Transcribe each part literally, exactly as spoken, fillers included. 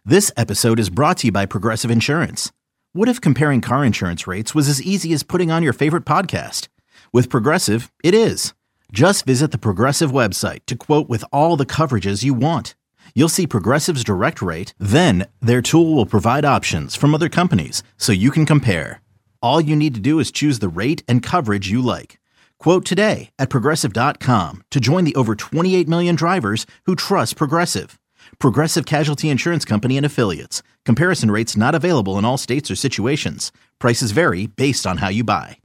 This episode is brought to you by Progressive Insurance. What if comparing car insurance rates was as easy as putting on your favorite podcast? With Progressive, it is. Just visit the Progressive website to quote with all the coverages you want. You'll see Progressive's direct rate, then their tool will provide options from other companies so you can compare. All you need to do is choose the rate and coverage you like. Quote today at progressive dot com to join the over twenty-eight million drivers who trust Progressive. Progressive Casualty Insurance Company and Affiliates. Comparison rates not available in all states or situations. Prices vary based on how you buy.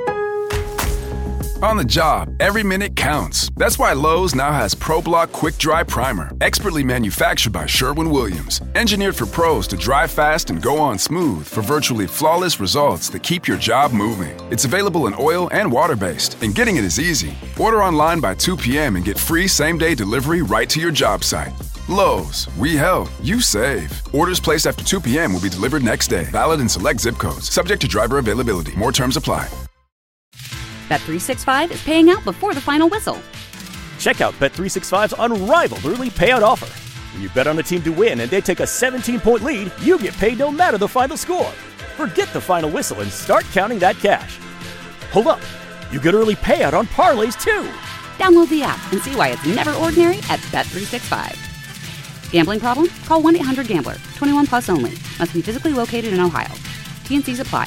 On the job, every minute counts. That's why Lowe's now has ProBlock Quick Dry Primer, expertly manufactured by Sherwin-Williams. Engineered for pros to dry fast and go on smooth for virtually flawless results that keep your job moving. It's available in oil and water-based, and getting it is easy. Order online by two p.m. and get free same-day delivery right to your job site. Lowe's, we help, you save. Orders placed after two p.m. will be delivered next day. Valid in select zip codes. Subject to driver availability. More terms apply. Bet three sixty-five is paying out before the final whistle. Check out Bet three sixty-five's unrivaled early payout offer. When you bet on a team to win and they take a seventeen-point lead, you get paid no matter the final score. Forget the final whistle and start counting that cash. Hold up, you get early payout on parlays too. Download the app and see why it's never ordinary at Bet three sixty-five. Gambling problem? Call one eight hundred gambler. twenty-one plus only. Must be physically located in Ohio. T and C's apply.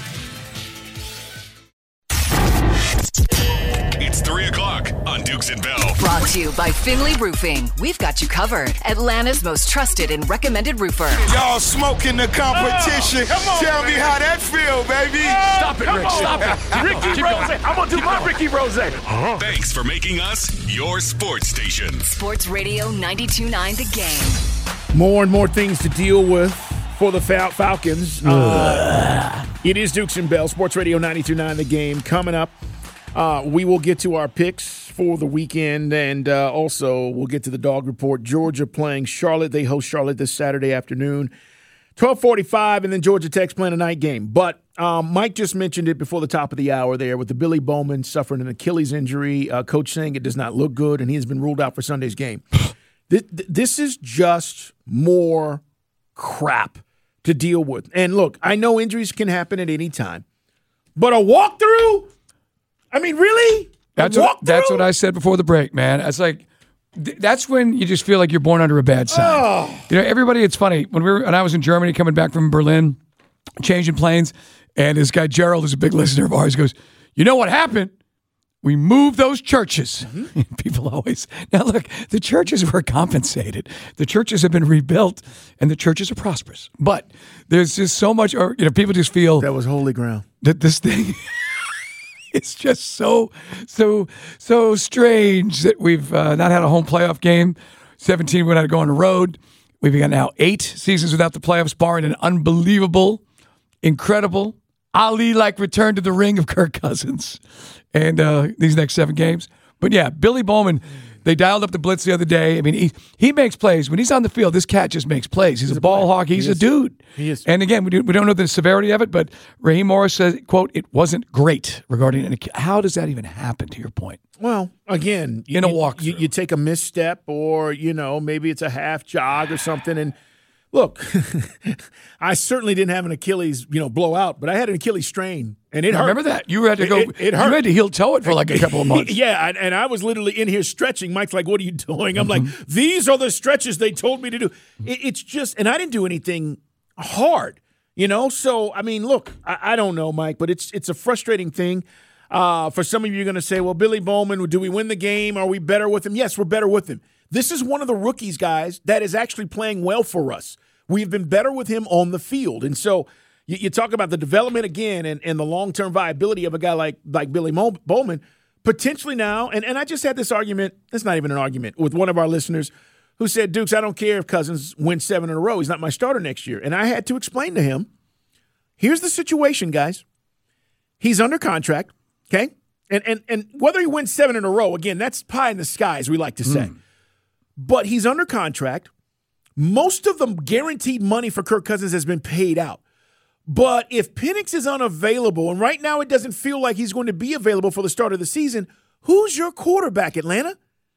It's three o'clock on Dukes and Bell. Brought to you by Finley Roofing. We've got you covered. Atlanta's most trusted and recommended roofer. Y'all smoking the competition. Oh, on, Tell man. me how that feel, baby. Oh, Stop it, Rick. Stop it. Ricky Rose. I'm going to do my Ricky Rose. Huh? Thanks for making us your sports station. Sports Radio ninety-two point nine The Game. More and more things to deal with for the Fal- Falcons. Uh, it is Dukes and Bell. Sports Radio ninety-two point nine The Game. Coming up, uh, we will get to our picks for the weekend, and uh, also we'll get to the dog report. Georgia playing Charlotte. They host Charlotte this Saturday afternoon, twelve forty-five, and then Georgia Tech's playing a night game. But um, Mike just mentioned it before the top of the hour there with the Billy Bowman suffering an Achilles injury. Uh, coach saying it does not look good, and he has been ruled out for Sunday's game. this, this is just more crap to deal with. And look, I know injuries can happen at any time, but a walkthrough? I mean, really? That's what, that's what I said before the break, man. It's like th- that's when you just feel like you're born under a bad sign. Oh. You know, everybody. It's funny when we were when I was in Germany, coming back from Berlin, changing planes, and this guy Gerald is a big listener of ours. Goes, you know what happened? We moved those churches. Mm-hmm. People always now look. The churches were compensated. The churches have been rebuilt, and the churches are prosperous. But there's just so much. Or you know, people just feel that was holy ground. That this thing. It's just so, so, so strange that we've uh, not had a home playoff game. seventeen, we had to go on the road. We've got now eight seasons without the playoffs, barring an unbelievable, incredible, Ali-like return to the ring of Kirk Cousins. And uh, these next seven games. But yeah, Billy Bowman, they dialed up the blitz the other day. I mean, he, he makes plays. When he's on the field, this cat just makes plays. He's, he's a, a ball hawk. He's he a dude. He is. And again, we, do, we don't know the severity of it, but Raheem Morris says, quote, it wasn't great regarding an – how does that even happen, to your point? Well, again, in you, a walkthrough. You, you take a misstep or, you know, maybe it's a half jog or something. And look, I certainly didn't have an Achilles, you know, blowout, but I had an Achilles strain. And it I hurt. remember that. You had to go. It, it, it hurt. You had to heel toe it for like a couple of months. Yeah, and, and I was literally in here stretching. Mike's like, what are you doing? I'm mm-hmm. like, these are the stretches they told me to do. It, it's just, and I didn't do anything hard, you know? So, I mean, look, I, I don't know, Mike, but it's it's a frustrating thing. Uh, for some of you, you're going to say, well, Billy Bowman, do we win the game? Are we better with him? Yes, we're better with him. This is one of the rookies, guys, that is actually playing well for us. We've been better with him on the field. And so, You, you talk about the development again and, and the long-term viability of a guy like like Billy Mo- Bowman, potentially now, and, and I just had this argument, it's not even an argument, with one of our listeners who said, Dukes, I don't care if Cousins wins seven in a row. He's not my starter next year. And I had to explain to him, here's the situation, guys. He's under contract, okay? And, and, and whether he wins seven in a row, again, that's pie in the sky, as we like to say. Mm. But he's under contract. Most of the guaranteed money for Kirk Cousins has been paid out. But if Penix is unavailable, and right now it doesn't feel like he's going to be available for the start of the season, who's your quarterback, Atlanta?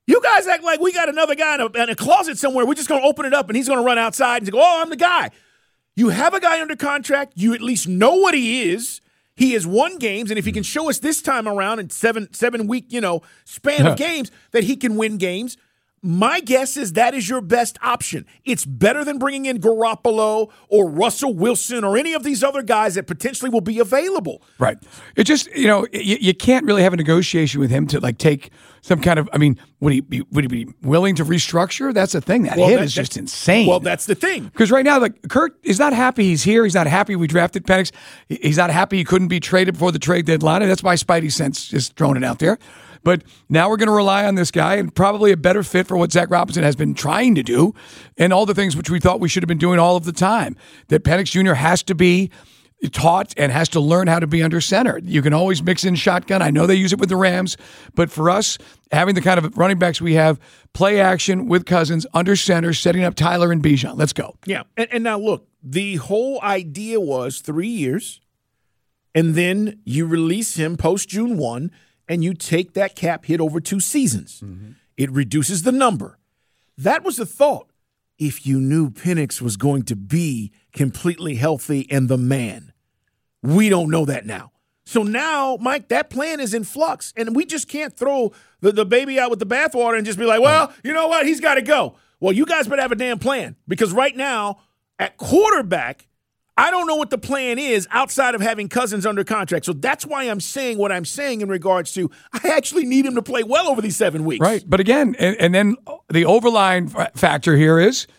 You guys act like we got another guy in a, in a closet somewhere. We're just going to open it up, and he's going to run outside and go, oh, I'm the guy. You have a guy under contract. You at least know what he is. He has won games, and if he can show us this time around in seven seven week you know span of games that he can win games, my guess is that is your best option. It's better than bringing in Garoppolo or Russell Wilson or any of these other guys that potentially will be available. Right. It just, you know, you, you can't really have a negotiation with him to like take some kind of, I mean, would he be, would he be willing to restructure? That's the thing. That well, hit that, is just insane. Well, that's the thing. Because right now, like Kurt is not happy he's here. He's not happy we drafted Penix. He's not happy he couldn't be traded before the trade deadline. And that's why Spidey Sense just throwing it out there. But now we're going to rely on this guy and probably a better fit for what Zach Robinson has been trying to do and all the things which we thought we should have been doing all of the time. That Penix Junior has to be taught and has to learn how to be under center. You can always mix in shotgun. I know they use it with the Rams, but for us, having the kind of running backs we have, play action with Cousins, under center, setting up Tyler and Bijan. Let's go. Yeah, and, and now look, the whole idea was three years, and then you release him post-June first, and you take that cap hit over two seasons. Mm-hmm. It reduces the number. That was the thought. If you knew Penix was going to be completely healthy and the man. We don't know that now. So now, Mike, that plan is in flux, and we just can't throw the, the baby out with the bathwater and just be like, well, you know what, he's got to go. Well, you guys better have a damn plan, because right now, at quarterback, I don't know what the plan is outside of having Cousins under contract. So that's why I'm saying what I'm saying in regards to I actually need him to play well over these seven weeks. Right. But again, and, and then the overlying factor here is,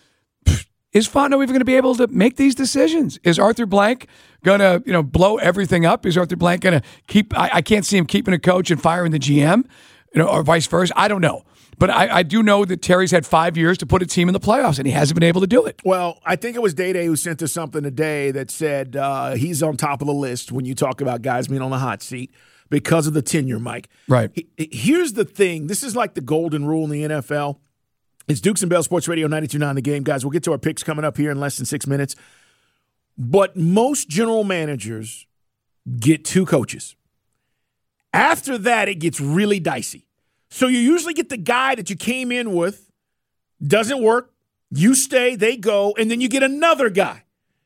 is Fontenot even going to be able to make these decisions? Is Arthur Blank going to, you know, blow everything up? Is Arthur Blank going to keep, I, I can't see him keeping a coach and firing the G M, you know, or vice versa. I don't know. But I, I do know that Terry's had five years to put a team in the playoffs, and he hasn't been able to do it. Well, I think it was Day Day who sent us something today that said uh, he's on top of the list when you talk about guys being on the hot seat because of the tenure, Mike. Right. Here's the thing. This is like the golden rule in the N F L. It's Dukes and Bell Sports Radio ninety-two point nine The Game. Guys, we'll get to our picks coming up here in less than six minutes. But most general managers get two coaches. After that, it gets really dicey. So you usually get the guy that you came in with, doesn't work, you stay, they go, and then you get another guy.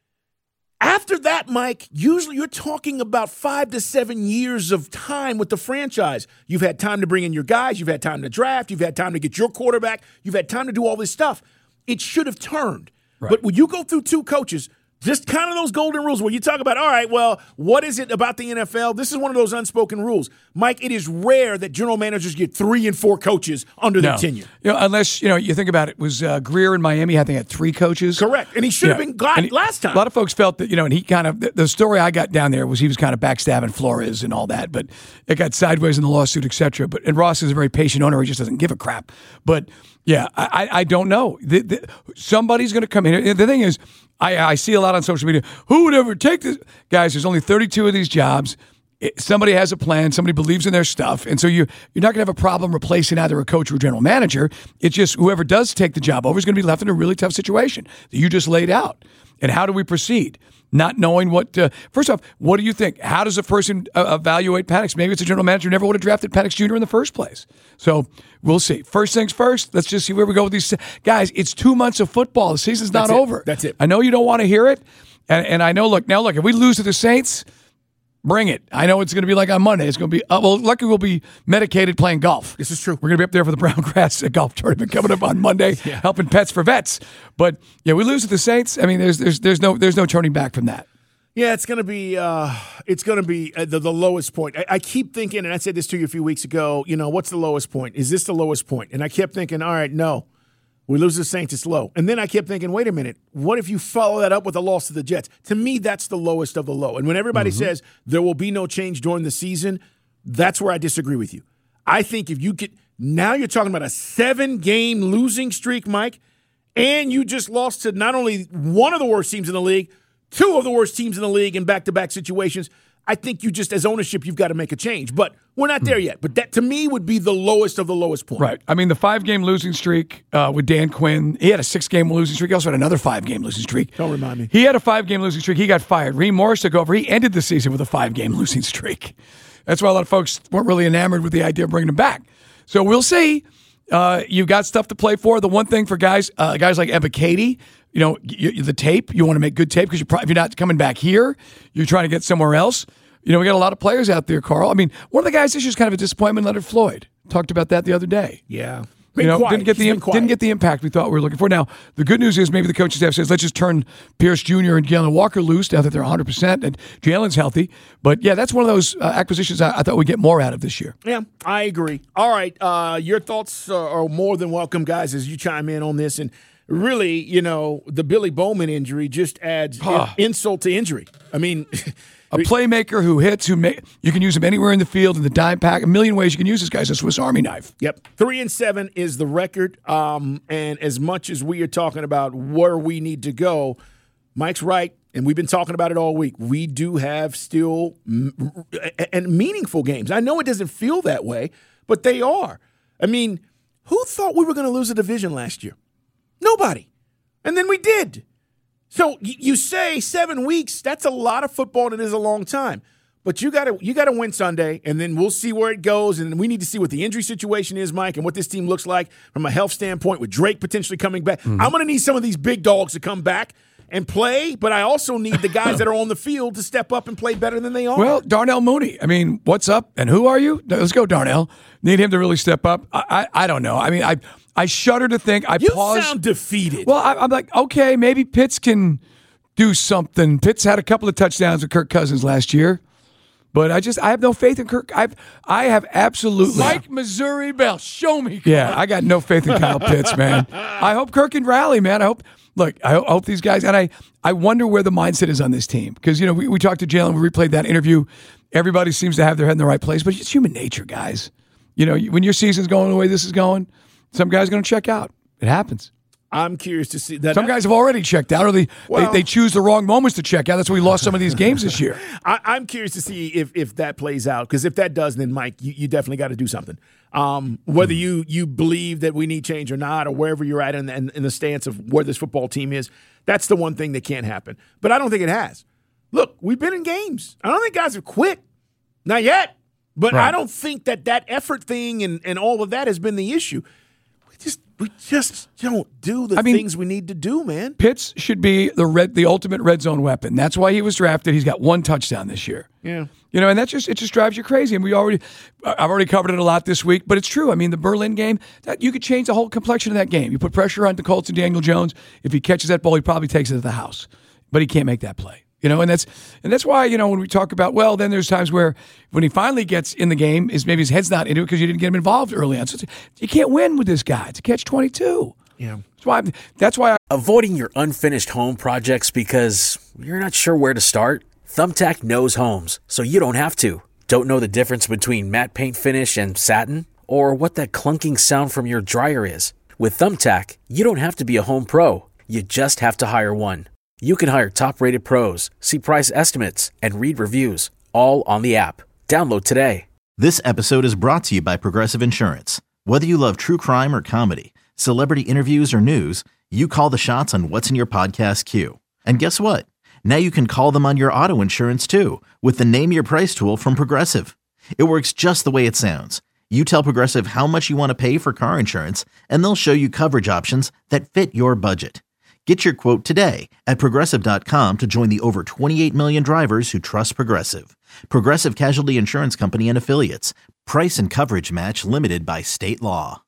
After that, Mike, usually you're talking about five to seven years of time with the franchise. You've had time to bring in your guys, you've had time to draft, you've had time to get your quarterback, you've had time to do all this stuff. It should have turned. Right. But when you go through two coaches, just kind of those golden rules where you talk about, all right, well, what is it about the N F L? This is one of those unspoken rules. Mike, it is rare that general managers get three and four coaches under no. their tenure. You know, unless, you know, you think about it, was uh, Greer in Miami, I think, had three coaches. Correct. And he should you have know, been got he, last time. A lot of folks felt that, you know, and he kind of, the, the story I got down there was he was kind of backstabbing Flores and all that, but it got sideways in the lawsuit, et cetera. But, and Ross is a very patient owner. He just doesn't give a crap. But, yeah, I, I don't know. The, the, somebody's going to come in. The thing is, I, I see a lot on social media. Who would ever take this? Guys, there's only thirty-two of these jobs. It, somebody has a plan. Somebody believes in their stuff. And so you, you're not going to have a problem replacing either a coach or a general manager. It's just whoever does take the job over is going to be left in a really tough situation that you just laid out. And how do we proceed? Not knowing what to, first off, what do you think? How does a person uh, evaluate Penix? Maybe it's a general manager who never would have drafted Penix Junior in the first place. So we'll see. First things first, let's just see where we go with these. Guys, it's two months of football. The season's not That's over. It. That's it. I know you don't want to hear it. And, and I know, look, now look, if we lose to the Saints, bring it. I know it's going to be like on Monday. It's going to be, uh, well, luckily we'll be medicated playing golf. This is true. We're going to be up there for the Brown Grass Golf Tournament coming up on Monday, yeah. helping Pets for Vets. But, yeah, we lose to the Saints. I mean, there's there's there's no there's no turning back from that. Yeah, it's going to be uh, it's going to be the, the lowest point. I, I keep thinking, and I said this to you a few weeks ago, you know, what's the lowest point? Is this the lowest point? And I kept thinking, all right, no. We lose the Saints, it's low. And then I kept thinking, wait a minute, what if you follow that up with a loss to the Jets? To me, that's the lowest of the low. And when everybody mm-hmm. says there will be no change during the season, that's where I disagree with you. I think if you get – now you're talking about a seven-game losing streak, Mike, and you just lost to not only one of the worst teams in the league, two of the worst teams in the league in back-to-back situations. I think you just, as ownership, you've got to make a change. But we're not there yet. But that, to me, would be the lowest of the lowest point. Right. I mean, the five-game losing streak uh, with Dan Quinn, he had a six-game losing streak. He also had another five-game losing streak. Don't remind me. He had a five-game losing streak. He got fired. Reem Morris took over. He ended the season with a five-game losing streak. That's why a lot of folks weren't really enamored with the idea of bringing him back. So we'll see. Uh, you've got stuff to play for. The one thing for guys, uh, guys like Ebba Katie, you know, you, the tape. You want to make good tape because you if you're not coming back here, you're trying to get somewhere else. You know, we got a lot of players out there, Carl. I mean, one of the guys this year's kind of a disappointment, Leonard Floyd. Talked about that the other day. Yeah. You know, didn't get the didn't get the impact we thought we were looking for. Now, the good news is maybe the coaching staff says, let's just turn Pierce Junior and Jalen Walker loose now that they're one hundred percent and Jalen's healthy. But, yeah, that's one of those uh, acquisitions I, I thought we'd get more out of this year. Yeah, I agree. All right, uh, your thoughts are, are more than welcome, guys, as you chime in on this. And really, you know, the Billy Bowman injury just adds Ah. in, insult to injury. I mean – A playmaker who hits, who may, you can use him anywhere in the field, in the dime pack. A million ways you can use this guy's a Swiss Army knife. Yep. Three and seven is the record. Um, and as much as we are talking about where we need to go, Mike's right, and we've been talking about it all week. We do have still m- and meaningful games. I know it doesn't feel that way, but they are. I mean, who thought we were going to lose a division last year? Nobody. And then we did. So you say seven weeks, that's a lot of football and it is a long time. But you got to you got to win Sunday, and then we'll see where it goes. And we need to see what the injury situation is, Mike, and what this team looks like from a health standpoint with Drake potentially coming back. Mm-hmm. I'm going to need some of these big dogs to come back and play, but I also need the guys that are on the field to step up and play better than they are. Well, Darnell Mooney, I mean, what's up? And who are you? Let's go, Darnell. Need him to really step up. I I, I don't know. I mean, I I shudder to think. I you pause. sound defeated. Well, I, I'm like, okay, maybe Pitts can do something. Pitts had a couple of touchdowns with Kirk Cousins last year, but I just I have no faith in Kirk. I've I have absolutely Mike Missouri Bell, show me. Yeah, I got no faith in Kyle Pitts, man. I hope Kirk can rally, man. I hope. Look, I hope, I hope these guys, and I I wonder where the mindset is on this team because you know we, we talked to Jalen, we replayed that interview. Everybody seems to have their head in the right place, but it's human nature, guys. You know, when your season's going the way this is going, some guys are going to check out. It happens. I'm curious to see that. Some guys have already checked out, or they, Well- they they choose the wrong moments to check out. That's why we lost some of these games this year. I, I'm curious to see if if that plays out because if that does, then Mike, you, you definitely got to do something. Um, whether you you believe that we need change or not, or wherever you're at in, in, in the stance of where this football team is, that's the one thing that can't happen. But I don't think it has. Look, we've been in games. I don't think guys have quit, not yet. But Right. I don't think that that effort thing and, and all of that has been the issue. We just we just don't do the I mean, things we need to do, man. Pitts should be the red, the ultimate red zone weapon. That's why he was drafted. He's got one touchdown this year. Yeah. You know, and that just it just drives you crazy. And we already, I've already covered it a lot this week, but it's true. I mean, the Berlin game, that you could change the whole complexion of that game. You put pressure on the Colts and Daniel Jones. If he catches that ball, he probably takes it to the house, but he can't make that play. You know, and that's and that's why, you know, when we talk about, well, then there's times where when he finally gets in the game, is maybe his head's not into it because you didn't get him involved early on. So it's, you can't win with this guy. It's a catch twenty-two. Yeah. That's why. I'm, that's why. I, Avoiding your unfinished home projects because you're not sure where to start? Thumbtack knows homes, so you don't have to. Don't know the difference between matte paint finish and satin? Or what that clunking sound from your dryer is? With Thumbtack, you don't have to be a home pro. You just have to hire one. You can hire top-rated pros, see price estimates, and read reviews, all on the app. Download today. This episode is brought to you by Progressive Insurance. Whether you love true crime or comedy, celebrity interviews or news, you call the shots on what's in your podcast queue. And guess what? Now you can call them on your auto insurance too with the Name Your Price tool from Progressive. It works just the way it sounds. You tell Progressive how much you want to pay for car insurance, and they'll show you coverage options that fit your budget. Get your quote today at Progressive dot com to join the over twenty-eight million drivers who trust Progressive. Progressive Casualty Insurance Company and Affiliates. Price and coverage match limited by state law.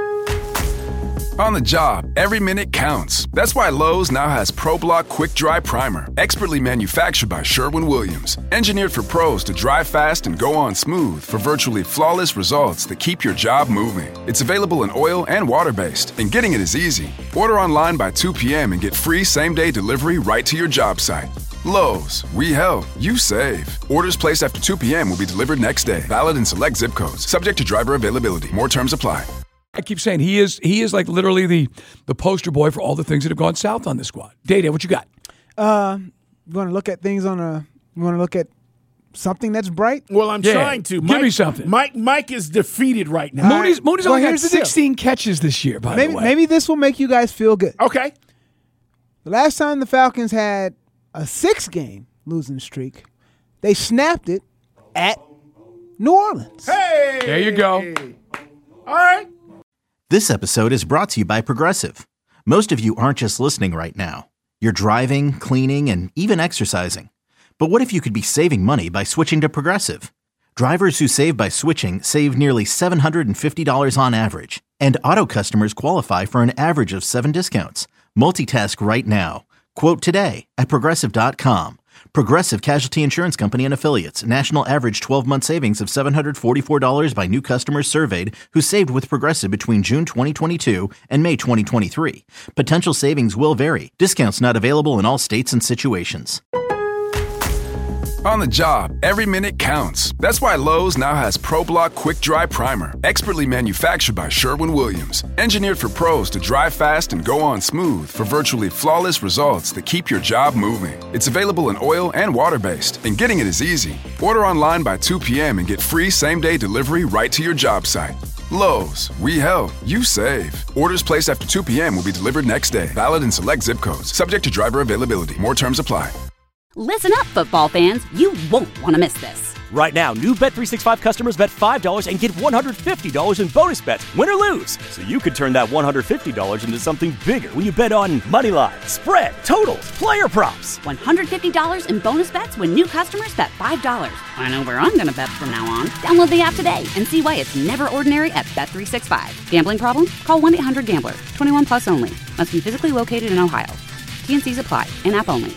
On the job, every minute counts. That's why Lowe's now has ProBlock Quick Dry Primer, expertly manufactured by Sherwin-Williams. Engineered for pros to dry fast and go on smooth for virtually flawless results that keep your job moving. It's available in oil and water-based, and getting it is easy. Order online by two p.m. and get free same-day delivery right to your job site. Lowe's, we help, you save. Orders placed after two p.m. will be delivered next day. Valid in select zip codes. Subject to driver availability. More terms apply. I keep saying he is he is like literally the the poster boy for all the things that have gone south on this squad. Day-Day, what you got? Uh, you want to look at things on a. You want to look at something that's bright. Well, I'm Yeah. trying to. Give Mike, me something. Mike Mike is defeated right now. Mooney's, Mooney's Well, only got here's the deal. sixteen catches this year, by Maybe the way. maybe this will make you guys feel good. Okay. The last time the Falcons had a six-game losing streak, they snapped it at New Orleans. Hey. There you go. All right. This episode is brought to you by Progressive. Most of you aren't just listening right now. You're driving, cleaning, and even exercising. But what if you could be saving money by switching to Progressive? Drivers who save by switching save nearly seven hundred fifty dollars on average. And auto customers qualify for an average of seven discounts. Multitask right now. Quote today at Progressive dot com. Progressive Casualty Insurance Company and Affiliates. National average twelve-month savings of seven hundred forty-four dollars by new customers surveyed who saved with Progressive between June twenty twenty-two and May twenty twenty-three. Potential savings will vary. Discounts not available in all states and situations. On the job, every minute counts. That's why Lowe's now has ProBlock Quick Dry Primer, expertly manufactured by Sherwin-Williams. Engineered for pros to dry fast and go on smooth for virtually flawless results that keep your job moving. It's available in oil and water-based, and getting it is easy. Order online by two p.m. and get free same-day delivery right to your job site. Lowe's, we help, you save. Orders placed after two p.m. will be delivered next day. Valid in select zip codes. Subject to driver availability. More terms apply. Listen up, football fans. You won't want to miss this. Right now, new Bet three sixty-five customers bet five dollars and get one hundred fifty dollars in bonus bets, win or lose. So you could turn that one hundred fifty dollars into something bigger when you bet on money line, spread, totals, player props. one hundred fifty dollars in bonus bets when new customers bet five dollars. I know where I'm going to bet from now on. Download the app today and see why it's never ordinary at Bet three sixty-five. Gambling problem? Call one eight hundred gambler. twenty-one plus only. Must be physically located in Ohio. T N Cs apply. In-app only.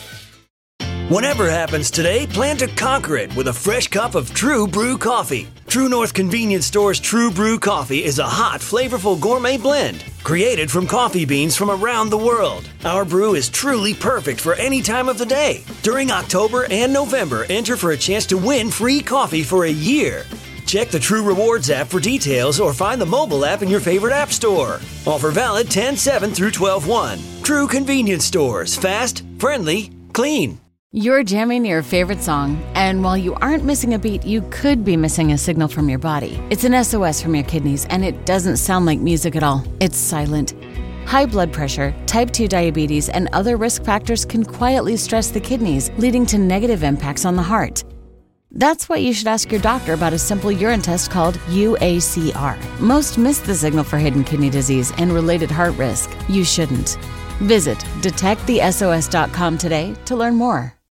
Whatever happens today, plan to conquer it with a fresh cup of True Brew coffee. True North Convenience Store's True Brew coffee is a hot, flavorful gourmet blend created from coffee beans from around the world. Our brew is truly perfect for any time of the day. During October and November, enter for a chance to win free coffee for a year. Check the True Rewards app for details or find the mobile app in your favorite app store. Offer valid ten seven through twelve one. True Convenience Stores. Fast, friendly, clean. You're jamming your favorite song, and while you aren't missing a beat, you could be missing a signal from your body. It's an S O S from your kidneys, and it doesn't sound like music at all. It's silent. High blood pressure, type two diabetes, and other risk factors can quietly stress the kidneys, leading to negative impacts on the heart. That's why you should ask your doctor about a simple urine test called U A C R. Most miss the signal for hidden kidney disease and related heart risk. You shouldn't. Visit detect the S O S dot com today to learn more.